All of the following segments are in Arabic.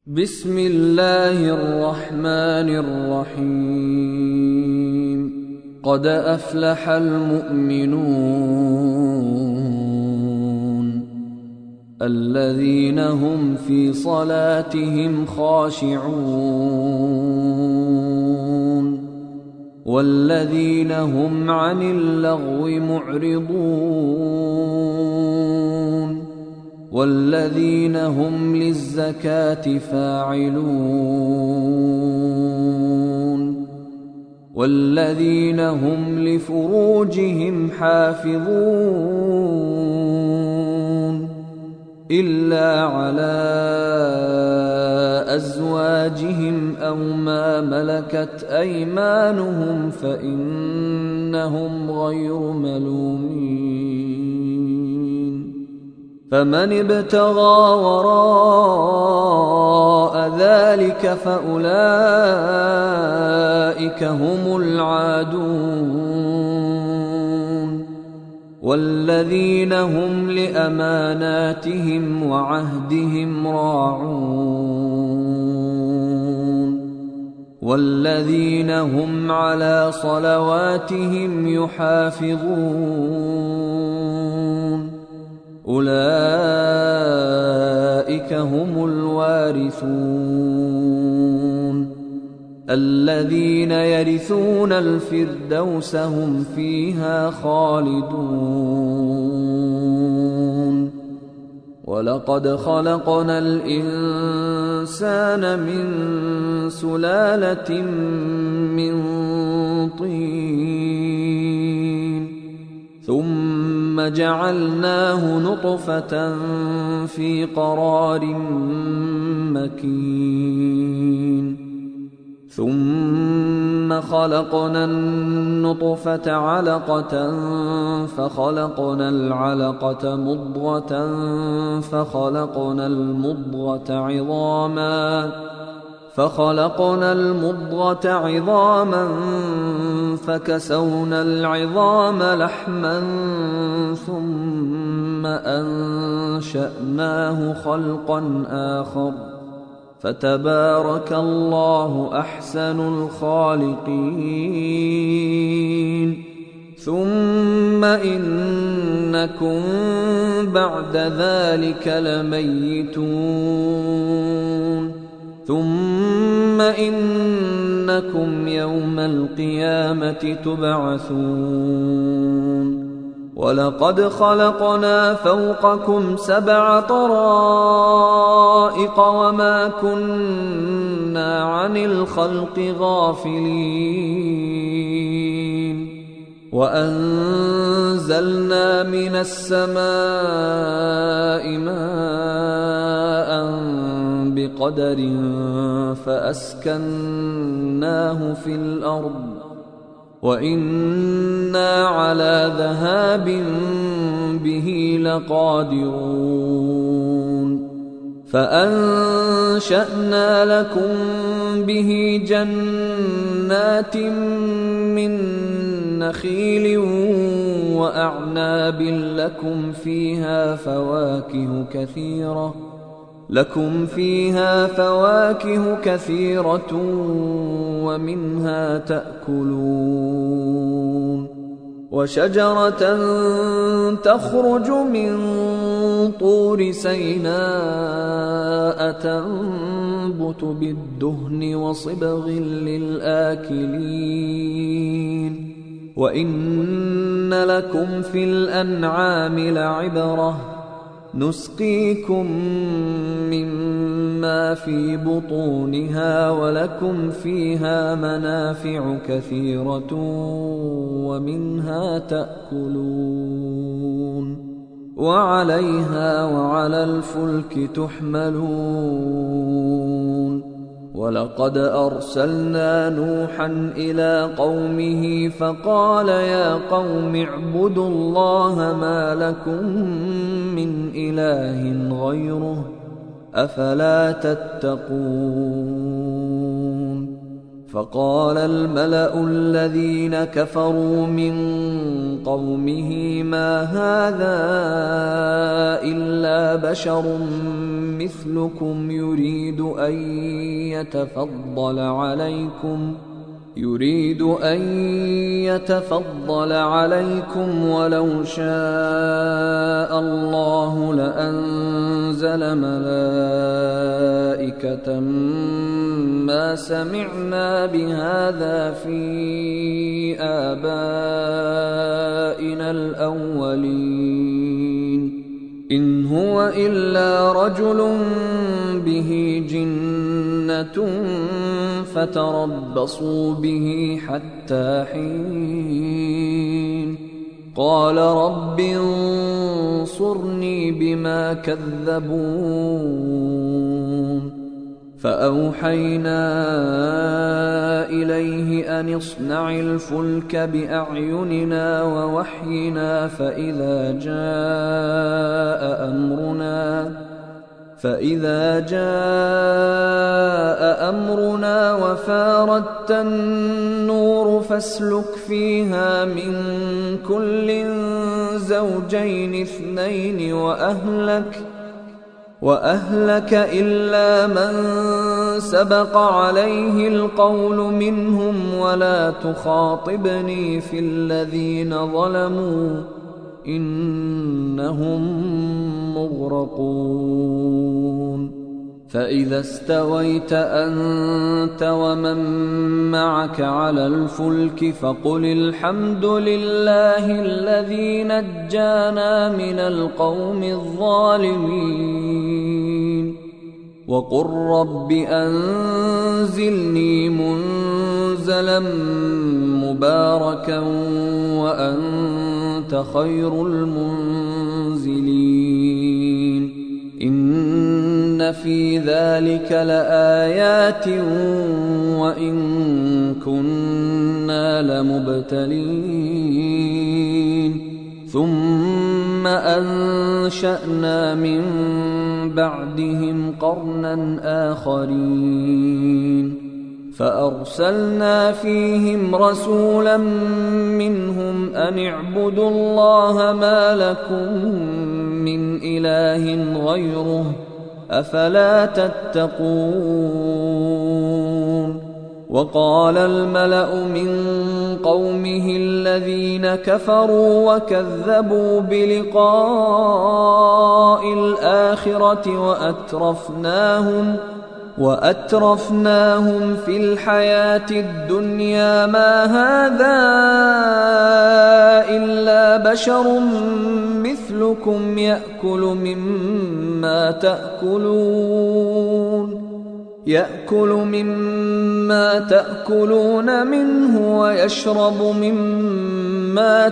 بسم الله الرحمن الرحيم قد أفلح المؤمنون الذين هم في صلاتهم خاشعون والذين هم عن اللغو معرضون والذين هم للزكاة فاعلون والذين هم لفروجهم حافظون إلا على أزواجهم أو ما ملكت أيمانهم فإنهم غير ملومين فمن ابتغى وراء ذلك فأولئك هم العادون والذين هم لأماناتهم وعهدهم راعون والذين هم على صلواتهم يحافظون أولئك هم الوارثون الذين يرثون الفردوس هم فيها خالدون ولقد خلقنا الإنسان من سلالة من طين ثم جعلناه نطفة في قرار مكين ثم خلقنا النطفة علقة فخلقنا العلقة مضغة فخلقنا المضغة عظاما فكسونا العظام لحما ثم أنشأناه خلقا آخر فتبارك الله أحسن الخالقين ثم إنكم بعد ذلك لميتون ثم إنكم يوم القيامة تبعثون ولقد خلقنا فوقكم 7 طرائق وما كنا عن الخلق غافلين وأنزلنا من السماء ماء بقدر فأسكناه في الأرض وإنا على ذهاب به لقادرون فأنشأنا لكم به جنات من نخيل وأعناب لكم فيها فواكه كثيرة ومنها تأكلون وشجرة تخرج من طور سيناء تنبت بالدهن وصبغ للآكلين وإن لكم في الأنعام لعبرة نسقيكم مما في بطونها ولكم فيها منافع كثيرة ومنها تأكلون وعليها وعلى الفلك تحملون ولقد أرسلنا نوحا إلى قومه فقال يا قوم اعبدوا الله ما لكم من إله غيره أفلا تتقون فقال الملأ الذين كفروا من قومه ما هذا إلا بشر مثلكم يريد أن يتفضل عليكم ولو شاء الله لأنزل ملائكة ما سمعنا بهذا في آبائنا الأولين إن هو إلا رجل به جنة فتربصوا به حتى حين قال رب انصرني بما كذبون فأوحينا إليه أن اصنع الفلك بأعيننا ووحينا فإذا جاء أمرنا وفاردت النور فاسلك فيها من كل زوجين اثنين وأهلك إلا من سبق عليه القول منهم ولا تخاطبني في الذين ظلموا إنهم مغرقون فإذا استويت أنت ومن معك على الفلك فقل الحمد لله الذي نجانا من القوم الظالمين وقل رب أنزلني منزلا مباركا وأنت خير المنزلين إن في ذلك لآيات وإن كنا لمبتلين ثم أنشأنا من بعدهم قرنا آخرين فأرسلنا فيهم رسولا منهم أن اعبدوا الله ما لكم من إله غيره أفلا تتقون وقال الملأ من قومه الذين كفروا وكذبوا بلقاء الآخرة وأترفناهم في الحياة الدنيا ما هذا إلا بشر مثلكم يأكل مما تأكلون منه ويشرب مما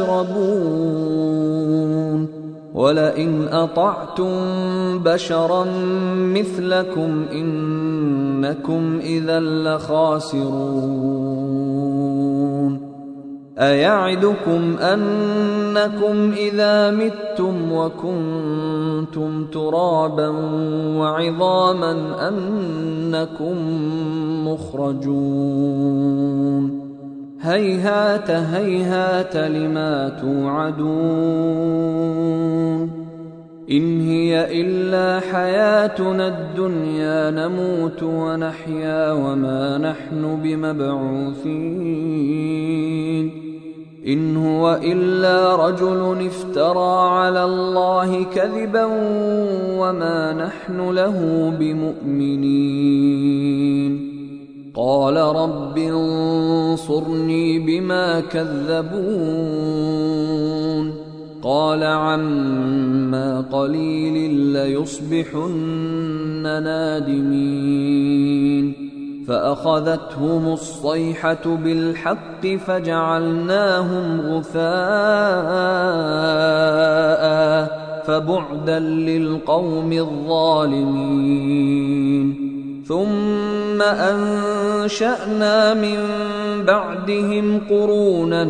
تشربون ولئن أطعتم بشرا مثلكم إنكم إذا لخاسرون أيعدكم أنكم إذا متم وكنتم ترابا وعظاما أنكم مخرجون هيهات هيهات لما توعدون إن هي إلا حياتنا الدنيا نموت ونحيا وما نحن بمبعوثين إن هو إلا رجل افترى على الله كذبا وما نحن له بمؤمنين قال رب انصرني بما كذبون قال عما قليل ليصبحن نادمين فأخذتهم الصيحة بالحق فجعلناهم غثاء فبعدا للقوم الظالمين ثم أنشأنا من بعدهم قرونا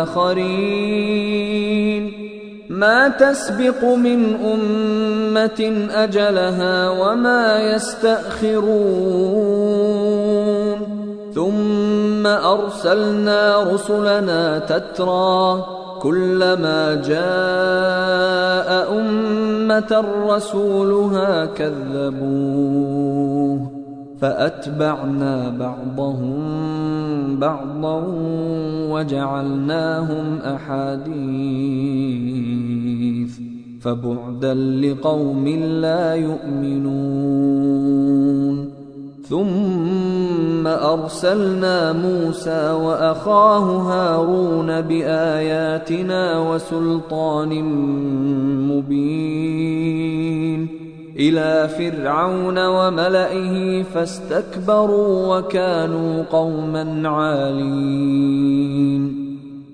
آخرين ما تسبق من أمة أجلها وما يستأخرون ثم أرسلنا رسلنا تترى كلما جاء أمة رسولها كذبوه فأتبعنا بعضهم بعضا وجعلناهم أحاديث فبعدا لقوم لا يؤمنون. ثم أرسلنا موسى وأخاه هارون بآياتنا وسلطان مبين إلى فرعون وملئه فاستكبروا وكانوا قوما عالين.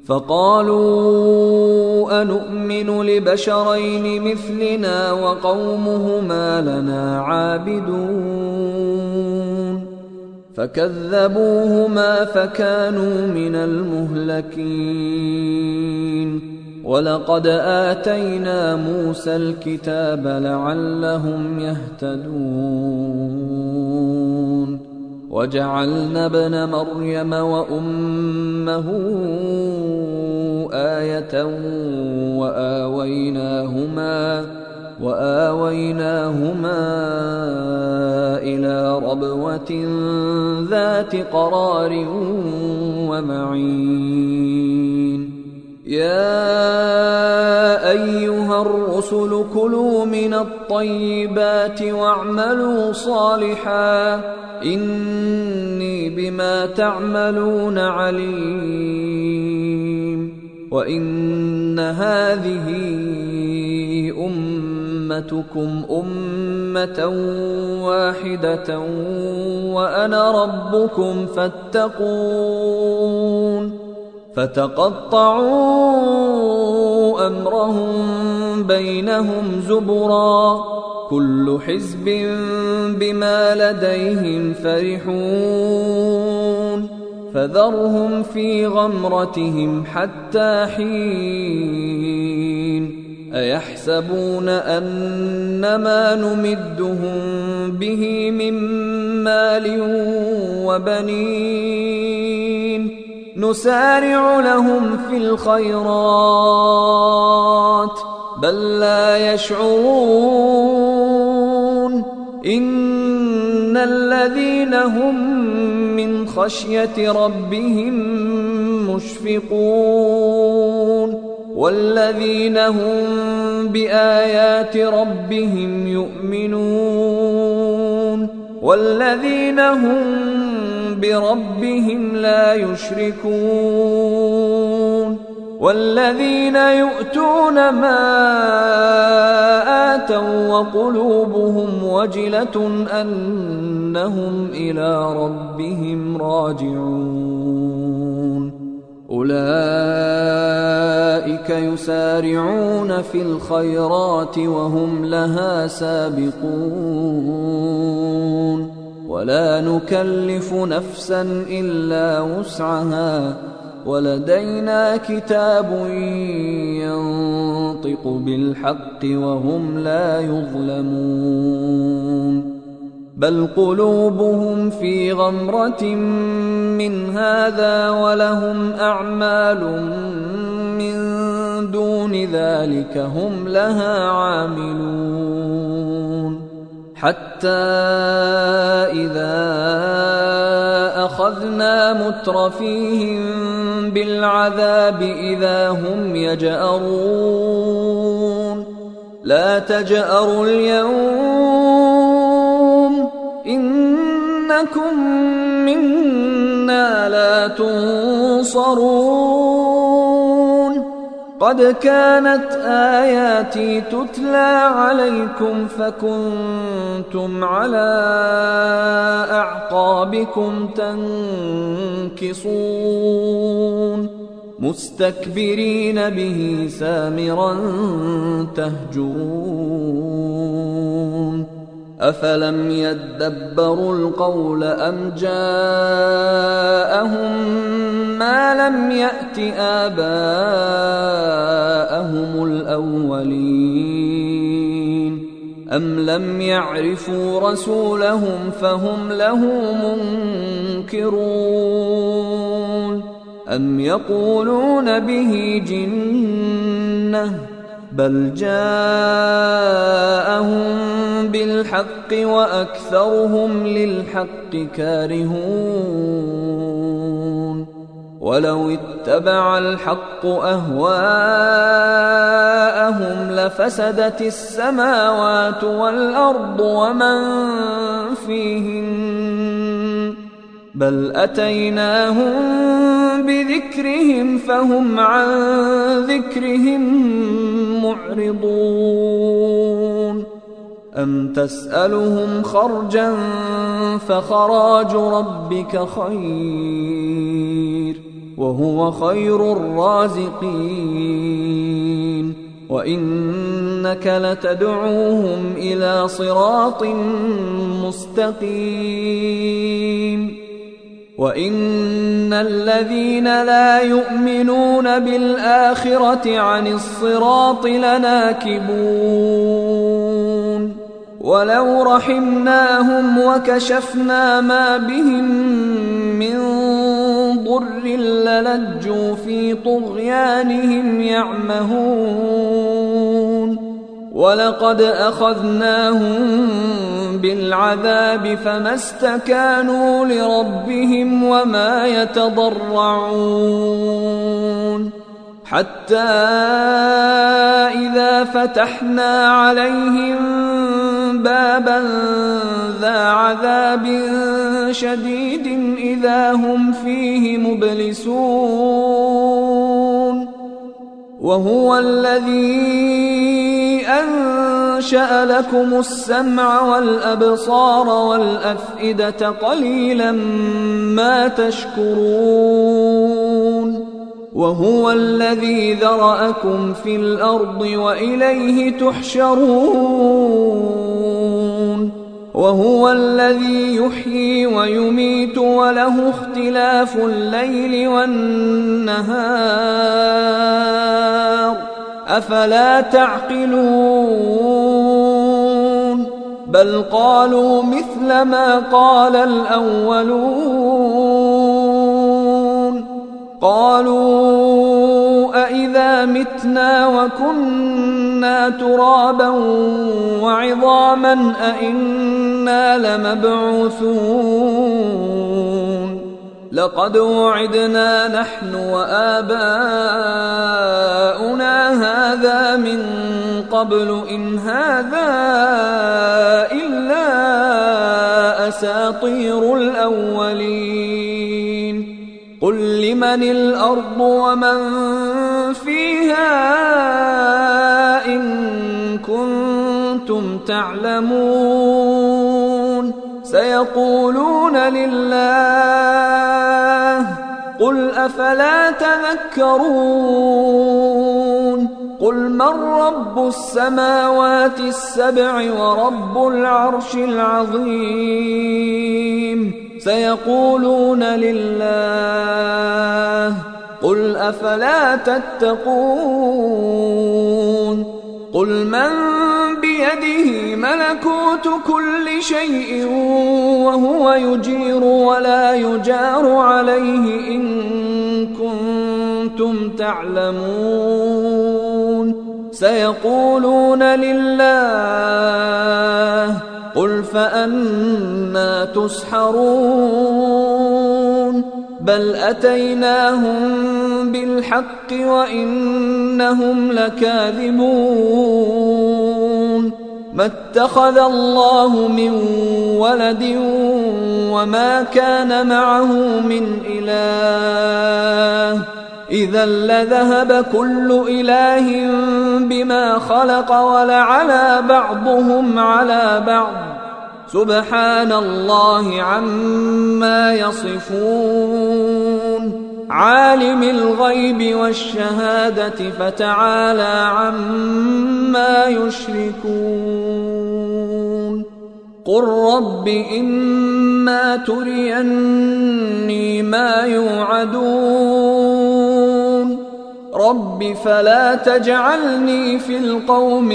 فقالوا أنؤمن لبشرين مثلنا وقومهما لنا عابدون فكذبوهما فكانوا من المهلكين. ولقد آتينا موسى الكتاب لعلهم يهتدون وجعلنا ابن مريم وأمه آية وآويناهما إلى ربوة ذات قرار ومعين. يا أيها الرسل كلوا من الطيبات واعملوا صالحا إني بما تعملون عليم. وإن هذه أمتكم أمة واحدة وأنا ربكم فاتقون. فتقطعوا أمرهم بينهم زبرا كل حزب بما لديهم فرحون. فذرهم في غمرتهم حتى حين. أيحسبون أنما نمدهم به من مال وبنين نسارع لهم في الخيرات بل لا يشعرون. إن الذين هم من خشية ربهم مشفقون والذين هم بآيات ربهم يؤمنون والذين هم بربهم لا يشركون والذين يؤتون ما آتوا وقلوبهم وجلة أنهم إلى ربهم راجعون. أولئك يسارعون في الخيرات وهم لها سابقون ولا نكلف نفسا إلا وسعها ولدينا كتاب ينطق بالحق وهم لا يظلمون. بل قلوبهم في غمرة من هذا ولهم أعمال من دون ذلك هم لها عاملون. حتى إذا أخذنا مترفيهم بالعذاب إذا هم يجأرون. لا تجأروا اليوم إنكم منا لا تنصرون. قد كانت آياتي تتلى عليكم فكنتم على أعقابكم تنكصون مستكبرين به سامرا تهجرون. أفلم يدبروا القول أم جاءهم ما لم يأت آباءهم الأولين. أم لم يعرفوا رسولهم فهم له منكرون أم يقولون به جنة بل جاءهم بالحق وأكثرهم للحق كارهون ولو اتبع الحق أهواءهم لفسدت السماوات والأرض ومن فيهن بل أتيناهم بذكرهم فهم عن ذكرهم معرضون أم تسألهم خرجا فخراج ربك خير وهو خير الرازقين وإنك لتدعوهم إلى صراط مستقيم وإن الذين لا يؤمنون بالآخرة عن الصراط لناكبون ولو رحمناهم وكشفنا ما بهم من ضر للجوا في طغيانهم يعمهون ولقد أخذناهم بالعذاب فما استكانوا لربهم وما يتضرعون حتى إذا فتحنا عليهم بابا ذا عذاب شديد إذا هم فيه مبلسون وهو الذي أنشأ لكم السمع والأبصار والأفئدة قليلا ما تشكرون وهو الذي ذرأكم في الأرض وإليه تحشرون وهو الذي يحيي ويميت وله اختلاف الليل والنهار أفلا تعقلون بل قالوا مثل ما قال الأولون قالوا أإذا متنا وكنا ترابا وعظاما أإنا لمبعوثون لقد وعدنا نحن وآباؤنا هذا من قبل إن هذا إلا أساطير الأولين قل لمن الأرض ومن فيها إن كنتم تعلمون سيقولون لله قل أفلا تذكرون قل من رب السماوات السبع ورب العرش العظيم سيقولون لله قل أفلا تتقون قل من بيده ملكوت كل شيء وهو يجير ولا يجار عليه إن كنتم تعلمون سيقولون لله قل فأنى تسحرون بل أتيناهم بالحق وإنهم لكاذبون ما اتخذ الله من ولد وما كان معه من إله إذا لذهب كل إله بما خلق ولعلى بعضهم على بعض سبحان الله عما يصفون عالم الغيب والشهادة فتعالى عما يشركون قل رب إما تريني ما يوعدون رب فلا تجعلني في القوم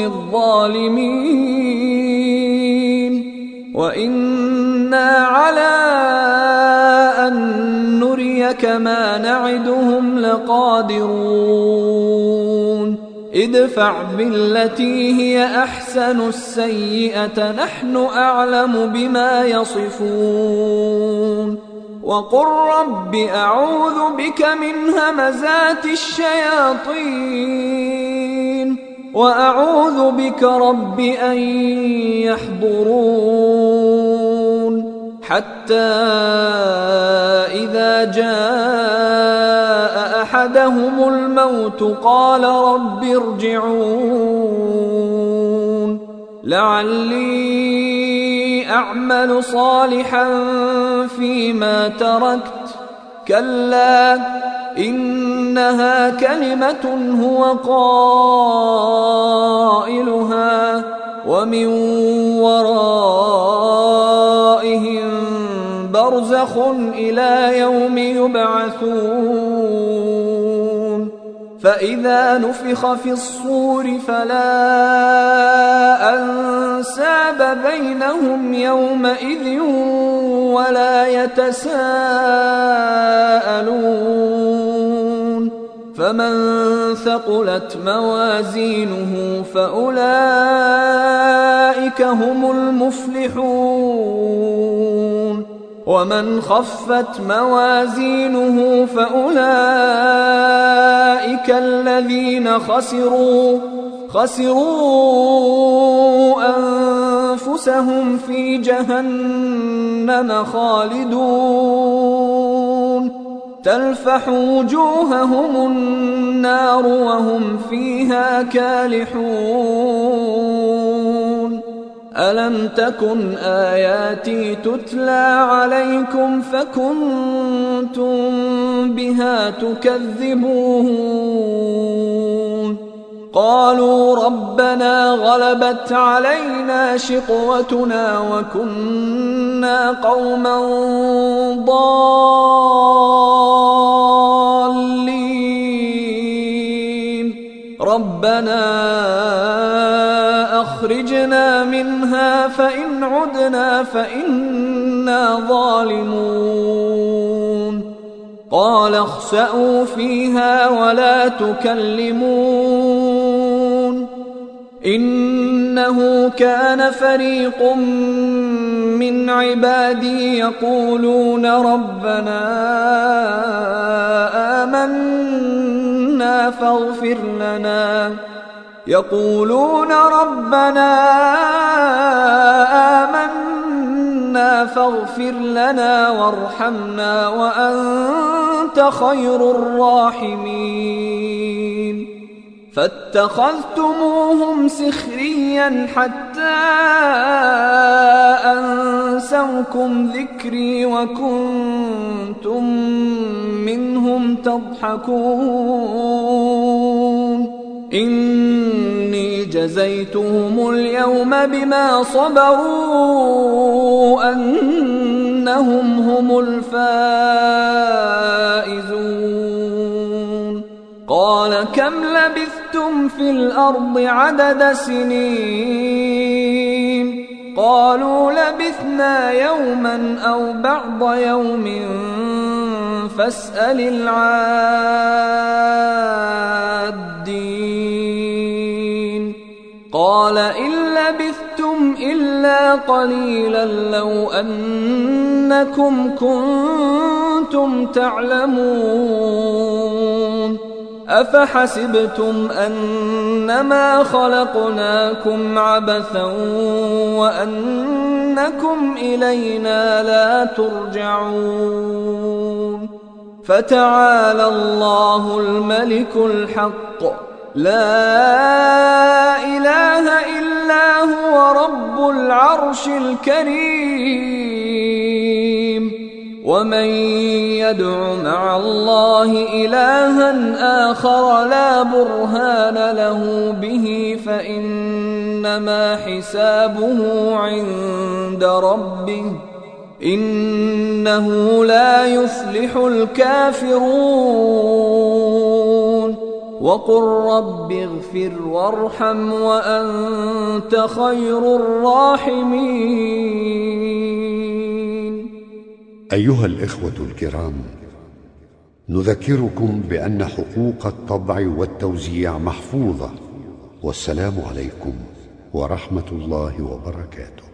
الظالمين وإنا على أن نريك ما نعدهم لقادرون ادفع بالتي هي أحسن السيئة نحن أعلم بما يصفون وقل رب أعوذ بك من همزات الشياطين وأعوذ بك رب أن يحضرون حتى إذا جاء أحدهم الموت قال رب ارجعون لعلي أعمل صالحا فيما تركت كلا إنها كلمة هو قائلها ومن ورائهم برزخ إلى يوم يبعثون فإذا نفخ في الصور فلا أنساب بينهم يومئذ ولا يتساءلون فمن ثقلت موازينه فأولئك هم المفلحون ومن خفت موازينه فأولئك الذين خسروا أنفسهم في جهنم خالدون تلفح وجوههم النار وهم فيها كالحون ألم تكن آياتي تتلى عليكم فكنتم بها تكذبون قالوا ربنا غلبت علينا شقوتنا وكنا قوما ضالين ربنا أخرجنا منها فإن عدنا فإنا ظالمون قال اخسئوا فيها ولا تكلمون إنه كان فريق من عبادي يقولون ربنا آمنا فاغفر لنا وارحمنا وأنت خير الراحمين فاتخذتموهم سخريا حتى أنسوكم ذكري وكنتم منهم تضحكون إني جزيتهم اليوم بما صبروا أنهم هم الفائزون قال كم لبثتم في الأرض عدد سنين قالوا لبثنا يوما أو بعض يوم فاسأل العادين قال إن لبثتم إلا قليلا لو أنكم كنتم تعلمون أفحسبتم أنما خلقناكم عبثا وأنكم إلينا لا ترجعون فتعالى الله الملك الحق لا إله إلا هو رب العرش الكريم ومن يدع مع الله إلها آخر لا برهان له به فإنما حسابه عند ربه إنه لا يفلح الكافرون وقل رب اغفر وارحم وأنت خير الراحمين. أيها الإخوة الكرام، نذكركم بأن حقوق الطبع والتوزيع محفوظة. والسلام عليكم ورحمة الله وبركاته.